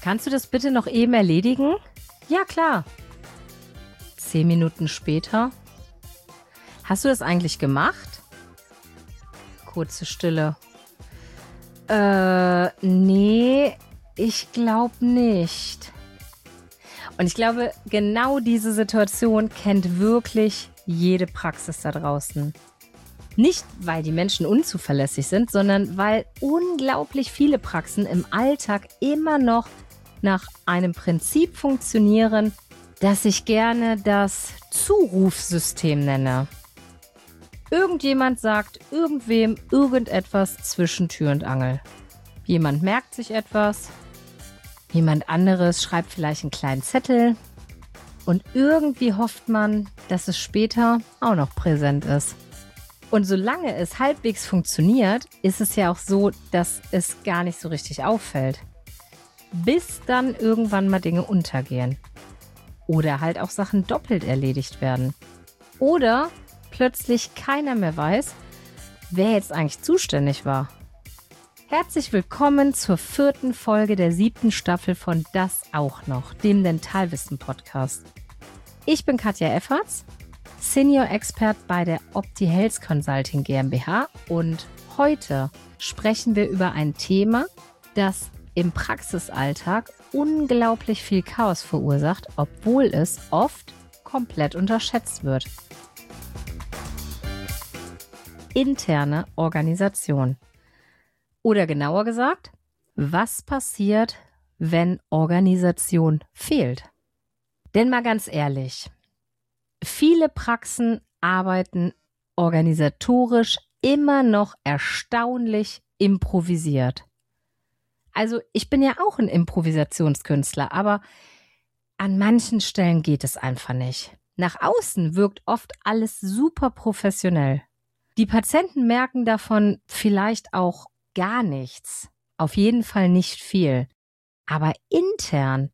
Kannst du das bitte noch eben erledigen? Ja, klar. 10 Minuten später. Hast du das eigentlich gemacht? Kurze Stille. Nee, ich glaube nicht. Und ich glaube, genau diese Situation kennt wirklich jede Praxis da draußen. Nicht, weil die Menschen unzuverlässig sind, sondern weil unglaublich viele Praxen im Alltag immer noch nach einem Prinzip funktionieren, das ich gerne das Zurufsystem nenne. Irgendjemand sagt irgendwem irgendetwas zwischen Tür und Angel. Jemand merkt sich etwas, jemand anderes schreibt vielleicht einen kleinen Zettel und irgendwie hofft man, dass es später auch noch präsent ist. Und solange es halbwegs funktioniert, ist es ja auch so, dass es gar nicht so richtig auffällt. Bis dann irgendwann mal Dinge untergehen. Oder halt auch Sachen doppelt erledigt werden. Oder plötzlich keiner mehr weiß, wer jetzt eigentlich zuständig war. Herzlich willkommen zur 4. Folge der 7. Staffel von Das auch noch, dem Dentalwissen-Podcast. Ich bin Katja Efferts, Senior Expert bei der OptiHealth Consulting GmbH und heute sprechen wir über ein Thema, das im Praxisalltag unglaublich viel Chaos verursacht, obwohl es oft komplett unterschätzt wird. Interne Organisation. Oder genauer gesagt, was passiert, wenn Organisation fehlt? Denn mal ganz ehrlich, viele Praxen arbeiten organisatorisch immer noch erstaunlich improvisiert. Also ich bin ja auch ein Improvisationskünstler, aber an manchen Stellen geht es einfach nicht. Nach außen wirkt oft alles super professionell. Die Patienten merken davon vielleicht auch gar nichts. Auf jeden Fall nicht viel. Aber intern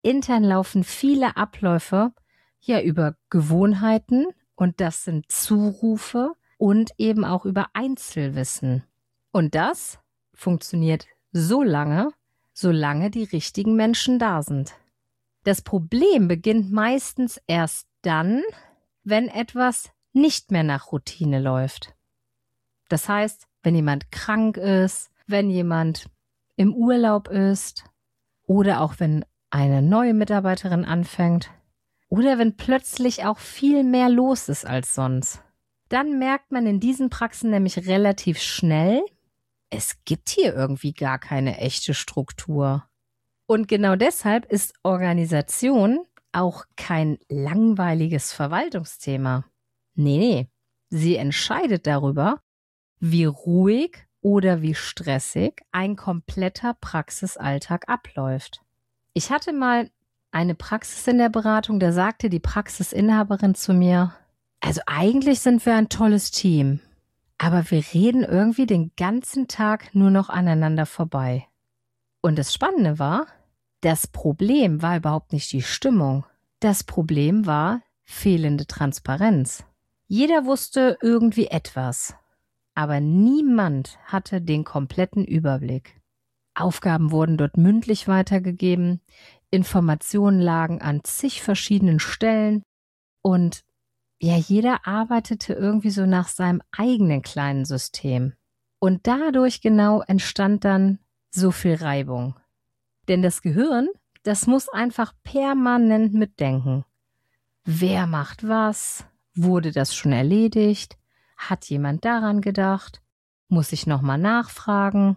laufen viele Abläufe ja über Gewohnheiten und das sind Zurufe und eben auch über Einzelwissen. Und das funktioniert solange die richtigen Menschen da sind. Das Problem beginnt meistens erst dann, wenn etwas nicht mehr nach Routine läuft. Das heißt, wenn jemand krank ist, wenn jemand im Urlaub ist oder auch wenn eine neue Mitarbeiterin anfängt oder wenn plötzlich auch viel mehr los ist als sonst. Dann merkt man in diesen Praxen nämlich relativ schnell, es gibt hier irgendwie gar keine echte Struktur. Und genau deshalb ist Organisation auch kein langweiliges Verwaltungsthema. Nee, sie entscheidet darüber, wie ruhig oder wie stressig ein kompletter Praxisalltag abläuft. Ich hatte mal eine Praxis in der Beratung, da sagte die Praxisinhaberin zu mir, also eigentlich sind wir ein tolles Team. Aber wir reden irgendwie den ganzen Tag nur noch aneinander vorbei. Und das Spannende war, das Problem war überhaupt nicht die Stimmung. Das Problem war fehlende Transparenz. Jeder wusste irgendwie etwas, aber niemand hatte den kompletten Überblick. Aufgaben wurden dort mündlich weitergegeben, Informationen lagen an zig verschiedenen Stellen und ja, jeder arbeitete irgendwie so nach seinem eigenen kleinen System. Und dadurch genau entstand dann so viel Reibung. Denn das Gehirn, das muss einfach permanent mitdenken. Wer macht was? Wurde das schon erledigt? Hat jemand daran gedacht? Muss ich nochmal nachfragen?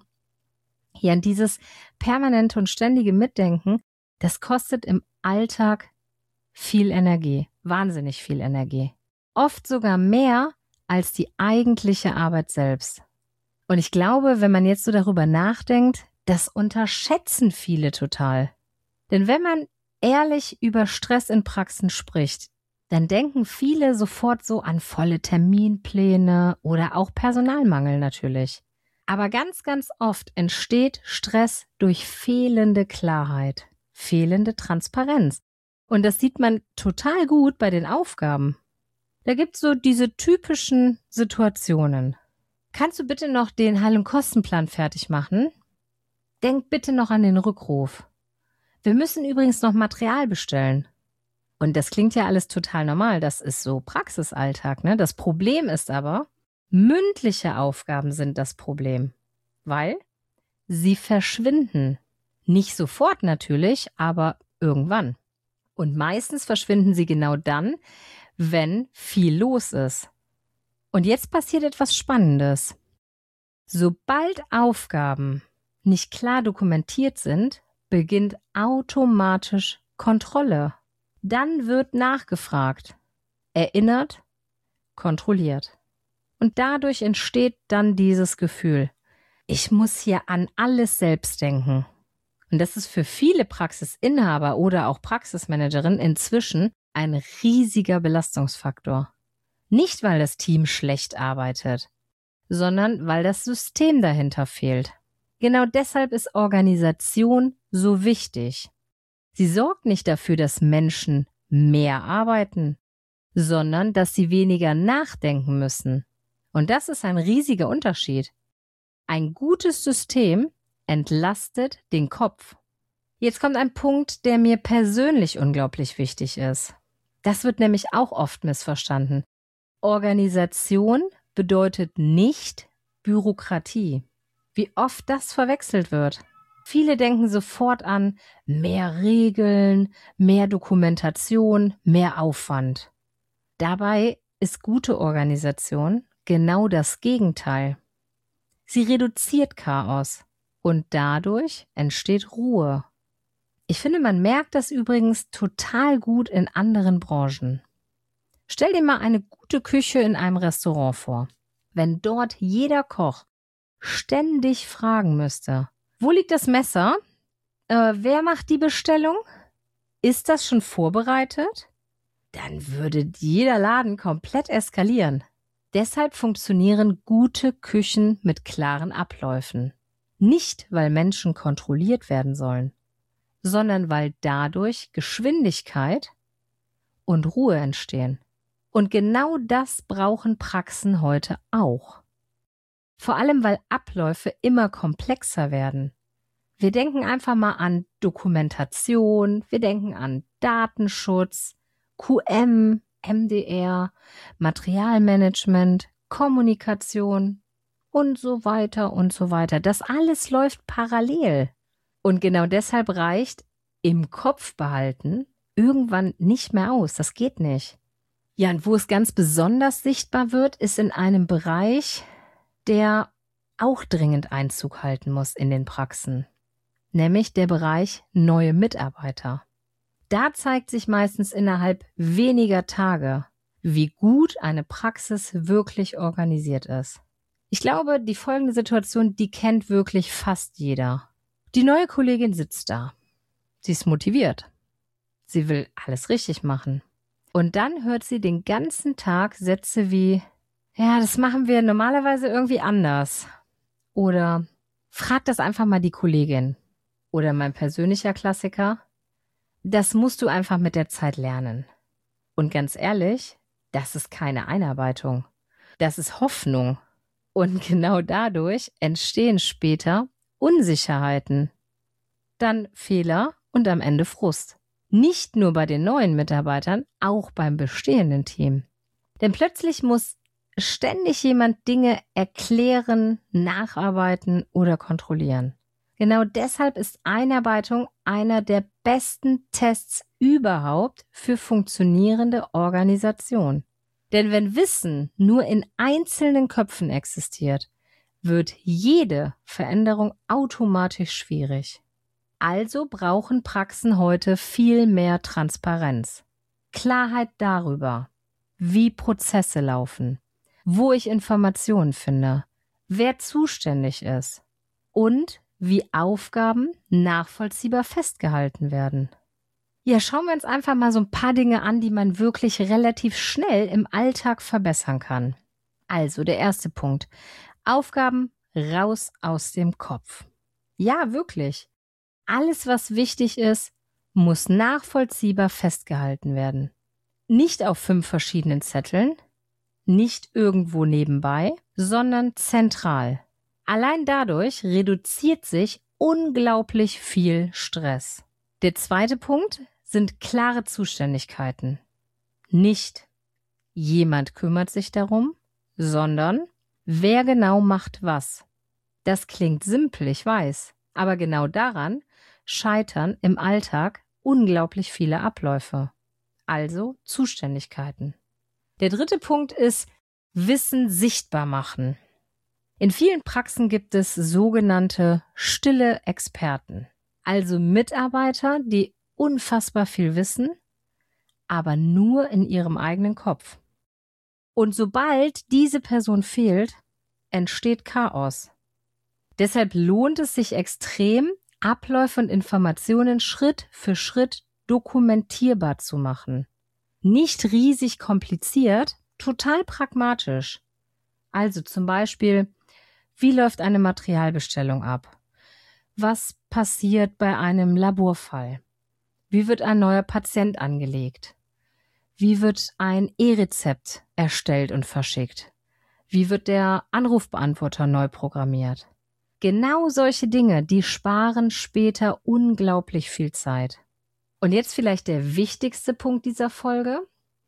Ja, und dieses permanente und ständige Mitdenken, das kostet im Alltag viel Energie, wahnsinnig viel Energie. Oft sogar mehr als die eigentliche Arbeit selbst. Und ich glaube, wenn man jetzt so darüber nachdenkt, das unterschätzen viele total. Denn wenn man ehrlich über Stress in Praxen spricht, dann denken viele sofort so an volle Terminpläne oder auch Personalmangel natürlich. Aber ganz, ganz oft entsteht Stress durch fehlende Klarheit, fehlende Transparenz. Und das sieht man total gut bei den Aufgaben. Da gibt's so diese typischen Situationen. Kannst du bitte noch den Heil- und Kostenplan fertig machen? Denk bitte noch an den Rückruf. Wir müssen übrigens noch Material bestellen. Und das klingt ja alles total normal. Das ist so Praxisalltag, ne? Das Problem ist aber, mündliche Aufgaben sind das Problem, weil sie verschwinden. Nicht sofort natürlich, aber irgendwann. Und meistens verschwinden sie genau dann, wenn viel los ist. Und jetzt passiert etwas Spannendes. Sobald Aufgaben nicht klar dokumentiert sind, beginnt automatisch Kontrolle. Dann wird nachgefragt, erinnert, kontrolliert. Und dadurch entsteht dann dieses Gefühl, ich muss hier an alles selbst denken. Und das ist für viele Praxisinhaber oder auch Praxismanagerinnen inzwischen ein riesiger Belastungsfaktor. Nicht, weil das Team schlecht arbeitet, sondern weil das System dahinter fehlt. Genau deshalb ist Organisation so wichtig. Sie sorgt nicht dafür, dass Menschen mehr arbeiten, sondern dass sie weniger nachdenken müssen. Und das ist ein riesiger Unterschied. Ein gutes System entlastet den Kopf. Jetzt kommt ein Punkt, der mir persönlich unglaublich wichtig ist. Das wird nämlich auch oft missverstanden. Organisation bedeutet nicht Bürokratie. Wie oft das verwechselt wird. Viele denken sofort an mehr Regeln, mehr Dokumentation, mehr Aufwand. Dabei ist gute Organisation genau das Gegenteil. Sie reduziert Chaos und dadurch entsteht Ruhe. Ich finde, man merkt das übrigens total gut in anderen Branchen. Stell dir mal eine gute Küche in einem Restaurant vor. Wenn dort jeder Koch ständig fragen müsste, wo liegt das Messer? Wer macht die Bestellung? Ist das schon vorbereitet? Dann würde jeder Laden komplett eskalieren. Deshalb funktionieren gute Küchen mit klaren Abläufen. Nicht, weil Menschen kontrolliert werden sollen, sondern weil dadurch Geschwindigkeit und Ruhe entstehen. Und genau das brauchen Praxen heute auch. Vor allem, weil Abläufe immer komplexer werden. Wir denken einfach mal an Dokumentation, wir denken an Datenschutz, QM, MDR, Materialmanagement, Kommunikation und so weiter und so weiter. Das alles läuft parallel. Und genau deshalb reicht im Kopf behalten irgendwann nicht mehr aus. Das geht nicht. Ja, und wo es ganz besonders sichtbar wird, ist in einem Bereich, der auch dringend Einzug halten muss in den Praxen, nämlich der Bereich neue Mitarbeiter. Da zeigt sich meistens innerhalb weniger Tage, wie gut eine Praxis wirklich organisiert ist. Ich glaube, die folgende Situation, die kennt wirklich fast jeder. Die neue Kollegin sitzt da. Sie ist motiviert. Sie will alles richtig machen. Und dann hört sie den ganzen Tag Sätze wie, ja, das machen wir normalerweise irgendwie anders. Oder frag das einfach mal die Kollegin. Oder mein persönlicher Klassiker, das musst du einfach mit der Zeit lernen. Und ganz ehrlich, das ist keine Einarbeitung. Das ist Hoffnung. Und genau dadurch entstehen später Unsicherheiten. Dann Fehler und am Ende Frust. Nicht nur bei den neuen Mitarbeitern, auch beim bestehenden Team. Denn plötzlich muss ständig jemand Dinge erklären, nacharbeiten oder kontrollieren. Genau deshalb ist Einarbeitung einer der besten Tests überhaupt für funktionierende Organisation. Denn wenn Wissen nur in einzelnen Köpfen existiert, wird jede Veränderung automatisch schwierig. Also brauchen Praxen heute viel mehr Transparenz. Klarheit darüber, wie Prozesse laufen, wo ich Informationen finde, wer zuständig ist und wie Aufgaben nachvollziehbar festgehalten werden. Ja, schauen wir uns einfach mal so ein paar Dinge an, die man wirklich relativ schnell im Alltag verbessern kann. Also der erste Punkt. Aufgaben raus aus dem Kopf. Ja, wirklich. Alles, was wichtig ist, muss nachvollziehbar festgehalten werden. Nicht auf 5 verschiedenen Zetteln, nicht irgendwo nebenbei, sondern zentral. Allein dadurch reduziert sich unglaublich viel Stress. Der zweite Punkt sind klare Zuständigkeiten. Nicht jemand kümmert sich darum, sondern wer genau macht was. Das klingt simpel, ich weiß, aber genau daran scheitern im Alltag unglaublich viele Abläufe. Also Zuständigkeiten. Der dritte Punkt ist Wissen sichtbar machen. In vielen Praxen gibt es sogenannte stille Experten, also Mitarbeiter, die unfassbar viel wissen, aber nur in ihrem eigenen Kopf. Und sobald diese Person fehlt, entsteht Chaos. Deshalb lohnt es sich extrem, Abläufe und Informationen Schritt für Schritt dokumentierbar zu machen. Nicht riesig kompliziert, total pragmatisch. Also zum Beispiel, wie läuft eine Materialbestellung ab? Was passiert bei einem Laborfall? Wie wird ein neuer Patient angelegt? Wie wird ein E-Rezept erstellt und verschickt? Wie wird der Anrufbeantworter neu programmiert? Genau solche Dinge, die sparen später unglaublich viel Zeit. Und jetzt vielleicht der wichtigste Punkt dieser Folge.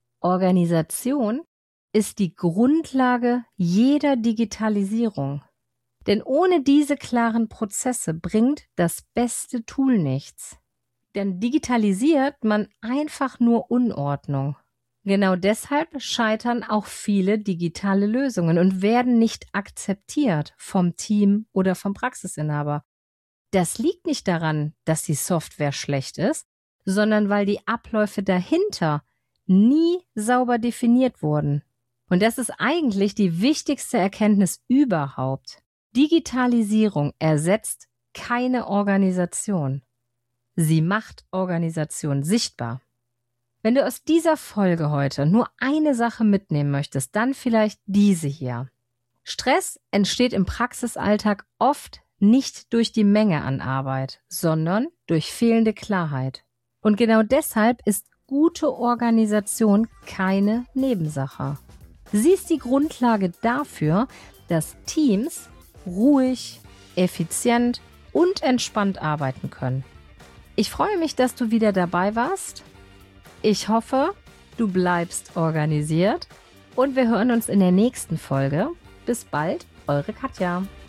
Organisation ist die Grundlage jeder Digitalisierung. Denn ohne diese klaren Prozesse bringt das beste Tool nichts. Denn digitalisiert man einfach nur Unordnung. Genau deshalb scheitern auch viele digitale Lösungen und werden nicht akzeptiert vom Team oder vom Praxisinhaber. Das liegt nicht daran, dass die Software schlecht ist, sondern weil die Abläufe dahinter nie sauber definiert wurden. Und das ist eigentlich die wichtigste Erkenntnis überhaupt. Digitalisierung ersetzt keine Organisation. Sie macht Organisation sichtbar. Wenn du aus dieser Folge heute nur eine Sache mitnehmen möchtest, dann vielleicht diese hier. Stress entsteht im Praxisalltag oft nicht durch die Menge an Arbeit, sondern durch fehlende Klarheit. Und genau deshalb ist gute Organisation keine Nebensache. Sie ist die Grundlage dafür, dass Teams ruhig, effizient und entspannt arbeiten können. Ich freue mich, dass du wieder dabei warst. Ich hoffe, du bleibst organisiert und wir hören uns in der nächsten Folge. Bis bald, eure Katja.